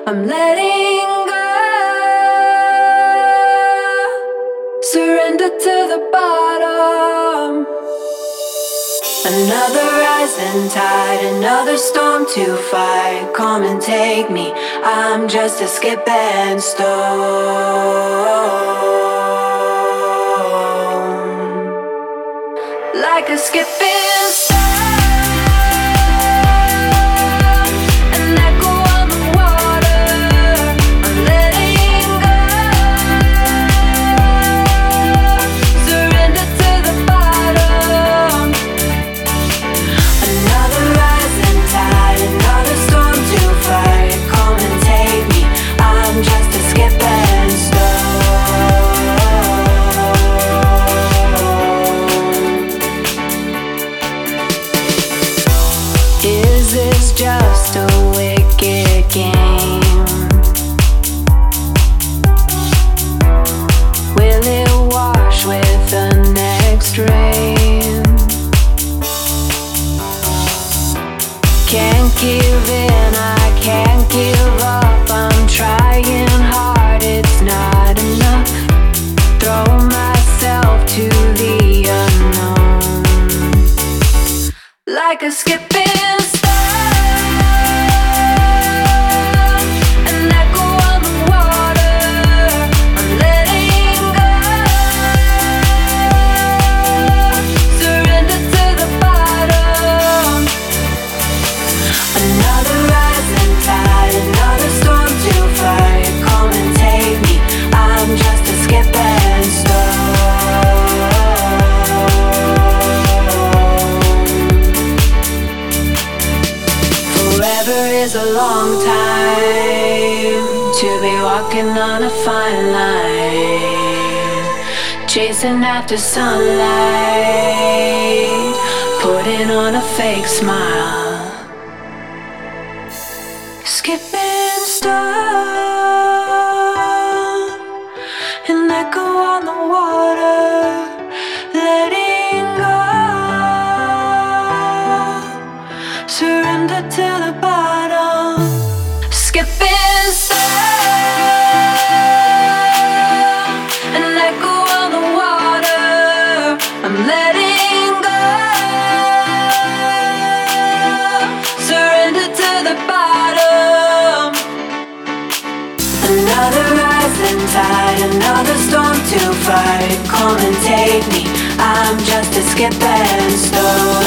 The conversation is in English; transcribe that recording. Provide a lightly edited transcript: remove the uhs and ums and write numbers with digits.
I'm letting go. Surrender to the bottom. Another rising tide, another storm to fight. Come and take me, I'm just a skipping stone. Like a skipping stone. Just a wicked game. Will it wash with the next rain? Can't give in, I can't give up. I'm trying hard, it's not enough. Throw myself to the unknown. Like a skipping stone. Is a long time to be walking on a fine line, chasing after sunlight, putting on a fake smile. Skipping stone, an echo on the water, letting go. Surrender to the bottom. Skipping stone, an echo on the water. I'm letting go. Surrender to the bottom. Another rising tide, another storm to fight. Come and take me, I'm just a skipping stone.